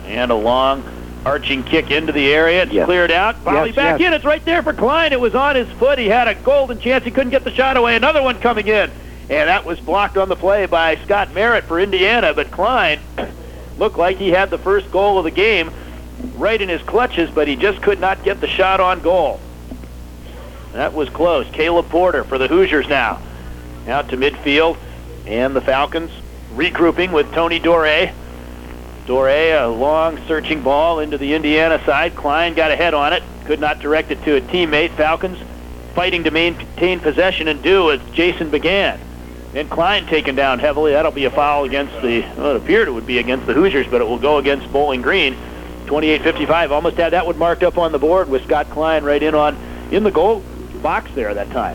And a long arching kick into the area. It's cleared out. Volley back in. It's right there for Klein. It was on his foot. He had a golden chance. He couldn't get the shot away. Another one coming in. And that was blocked on the play by Scott Merritt for Indiana. But Klein looked like he had the first goal of the game right in his clutches, but he just could not get the shot on goal. That was close. Caleb Porter for the Hoosiers now. Out to midfield. And the Falcons regrouping with Tony Doré. Doré, a long searching ball into the Indiana side. Klein got a head on it. Could not direct it to a teammate. Falcons fighting to maintain possession and do as Jason began. And Klein taken down heavily. That'll be a foul against well, it appeared it would be against the Hoosiers, but it will go against Bowling Green. 28-55. Almost had that one marked up on the board with Scott Klein right in the goal box there that time.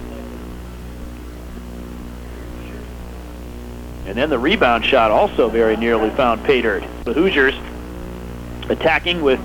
And then the rebound shot also very nearly found pay dirt. The Hoosiers attacking with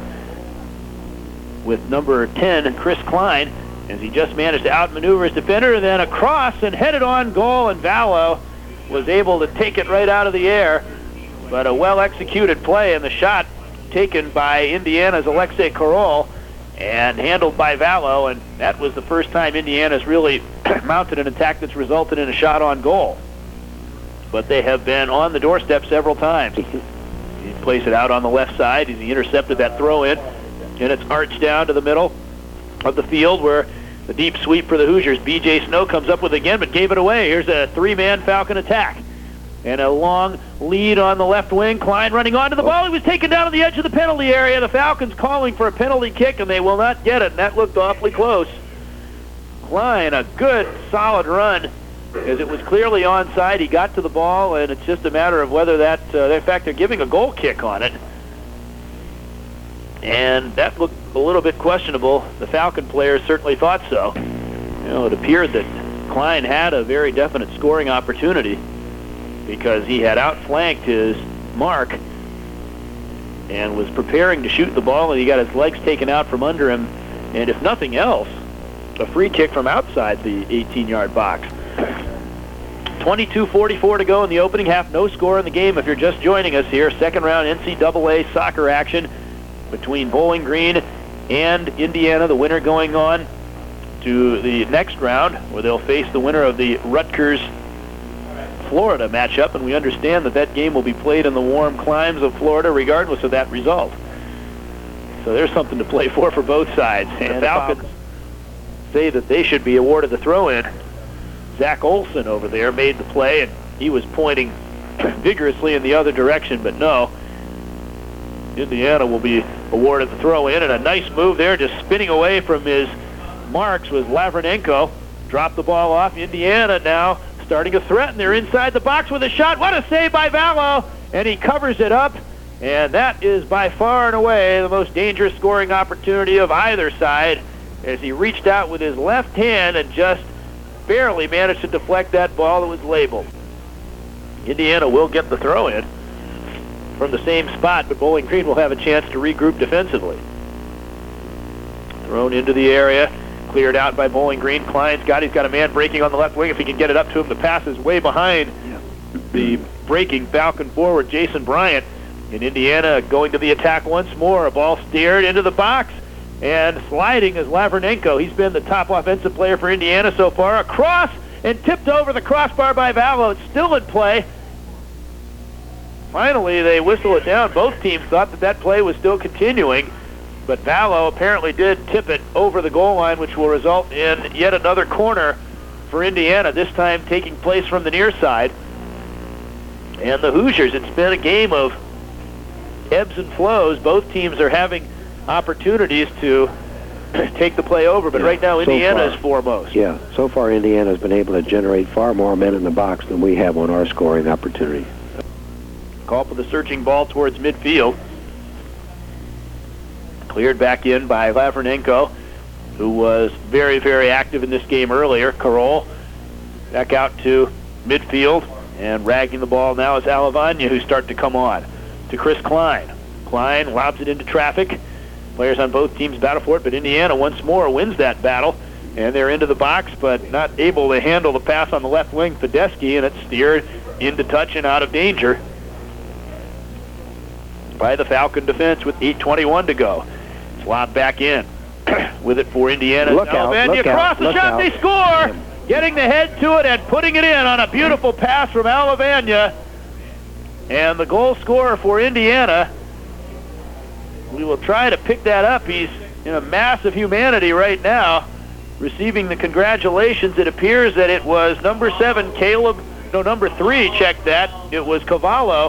number 10, Chris Klein, as he just managed to outmaneuver his defender, and then across and headed on goal, and Vallow was able to take it right out of the air. But a well-executed play, and the shot taken by Indiana's Alexei Karol and handled by Vallow, and that was the first time Indiana's really mounted an attack that's resulted in a shot on goal. But they have been on the doorstep several times. He placed it out on the left side as he intercepted that throw in, and it's arched down to the middle of the field where the deep sweep for the Hoosiers. B.J. Snow comes up with it again, but gave it away. Here's a three-man Falcon attack. And a long lead on the left wing. Klein running onto the ball. He was taken down to the edge of the penalty area. The Falcons calling for a penalty kick, and they will not get it, and that looked awfully close. Klein, a good, solid run, as it was clearly onside. He got to the ball, and it's just a matter of whether that, in fact, they're giving a goal kick on it. And that looked a little bit questionable. The Falcon players certainly thought so. You know, it appeared that Klein had a very definite scoring opportunity because he had outflanked his mark and was preparing to shoot the ball, and he got his legs taken out from under him. And if nothing else, a free kick from outside the 18-yard box. 22:44 to go in the opening half. No score in the game if you're just joining us here. Second round NCAA soccer action between Bowling Green and Indiana. The winner going on to the next round where they'll face the winner of the Rutgers-Florida matchup. And we understand that that game will be played in the warm climes of Florida regardless of that result. So there's something to play for both sides. And the Falcons say that they should be awarded the throw-in. Zach Olson over there made the play, and he was pointing vigorously in the other direction, but no. Indiana will be awarded the throw-in, and a nice move there, just spinning away from his marks was Lavranenko. Dropped the ball off. Indiana now starting a threat, and they're inside the box with a shot. What a save by Vallow, and he covers it up, and that is by far and away the most dangerous scoring opportunity of either side, as he reached out with his left hand and just barely managed to deflect that ball that was labeled. Indiana will get the throw-in from the same spot, but Bowling Green will have a chance to regroup defensively. Thrown into the area, cleared out by Bowling Green. Klein's got a man breaking on the left wing. If he can get it up to him, the pass is way behind the breaking Falcon forward, Jason Bryant. And Indiana going to the attack once more. A ball steered into the box. And sliding is Lavranenko. He's been the top offensive player for Indiana so far. Across and tipped over the crossbar by Vallow. It's still in play. Finally, they whistle it down. Both teams thought that play was still continuing. But Vallow apparently did tip it over the goal line, which will result in yet another corner for Indiana, this time taking place from the near side. And the Hoosiers, it's been a game of ebbs and flows. Both teams are having opportunities to take the play over, but right now Indiana is foremost. Yeah, so far Indiana's been able to generate far more men in the box than we have on our scoring opportunity. Call for the searching ball towards midfield. Cleared back in by Lavranenko, who was very, very active in this game earlier. Karol back out to midfield, and ragging the ball now is Alavanya, who start to come on to Chris Klein. Klein lobs it into traffic. Players on both teams battle for it, but Indiana once more wins that battle, and they're into the box, but not able to handle the pass on the left wing, Fedeschi, and it's steered into touch and out of danger. by the Falcon defense with 8:21 to go. It's lobbed back in. With it for Indiana. Look out, Alavania look across out, the look shot, out. they score! Getting the head to it and putting it in on a beautiful pass from Alavania. And the goal scorer for Indiana, we will try to pick that up. He's in a mass of humanity right now, receiving the congratulations. It appears that it was number 7, number 3, check that. It was Cavallo.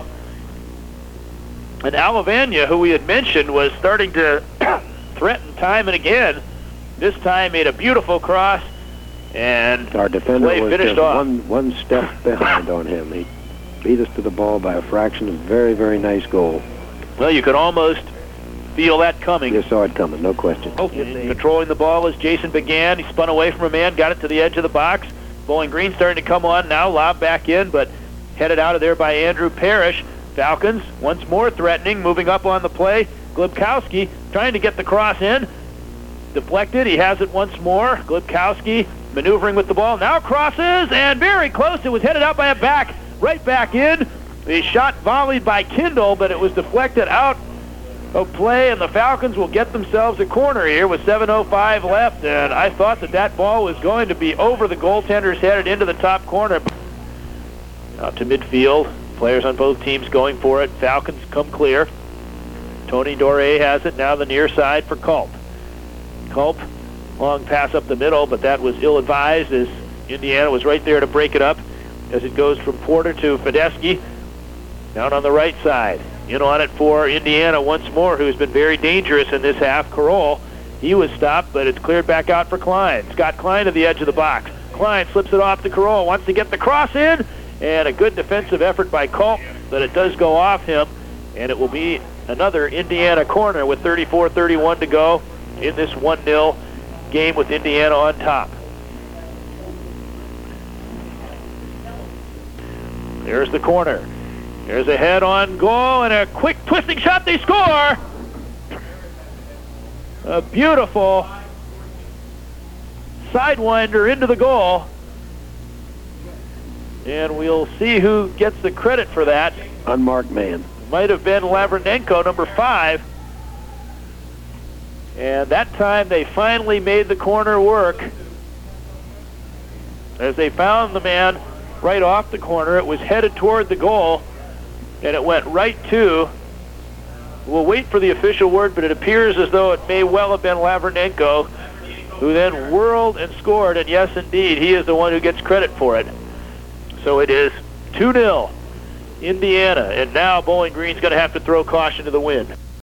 And Alavania, who we had mentioned, was starting to threaten time and again. This time made a beautiful cross, and our defender play was finished just off. one step behind on him. He beat us to the ball by a fraction. A very, very nice goal. Well, you could almost feel that coming. You saw it coming, no question. Controlling the ball as Jason began. He spun away from a man, got it to the edge of the box. Bowling Green starting to come on now, lob back in, but headed out of there by Andrew Parrish. Falcons once more threatening, moving up on the play. Glebkowski trying to get the cross in. Deflected, he has it once more. Glebkowski maneuvering with the ball, now crosses, and very close. It was headed out by a back, right back in. The shot volleyed by Kindle, but it was deflected out of play, and the Falcons will get themselves a corner here with 7:05 left, and I thought that ball was going to be over the goaltender's head and into the top corner. Out to midfield, players on both teams going for it. Falcons come clear. Tony Doré has it, now the near side for Culp. Culp, long pass up the middle, but that was ill-advised as Indiana was right there to break it up as it goes from Porter to Fedeschi. Down on the right side. In on it for Indiana once more, who's been very dangerous in this half. Carroll, he was stopped, but it's cleared back out for Klein. Scott Klein to the edge of the box. Klein slips it off to Carroll, wants to get the cross in, and a good defensive effort by Culp, but it does go off him, and it will be another Indiana corner with 34-31 to go in this 1-0 game with Indiana on top. There's the corner. There's a head-on goal and a quick twisting shot. They score! A beautiful sidewinder into the goal. And we'll see who gets the credit for that. Unmarked man. Might have been Lavranenko, number 5. And that time they finally made the corner work. As they found the man right off the corner, it was headed toward the goal, and it went right to. We'll wait for the official word, but it appears as though it may well have been Lavranenko, who then whirled and scored, and yes, indeed, he is the one who gets credit for it. So it is 2-0 Indiana, and now Bowling Green's going to have to throw caution to the wind.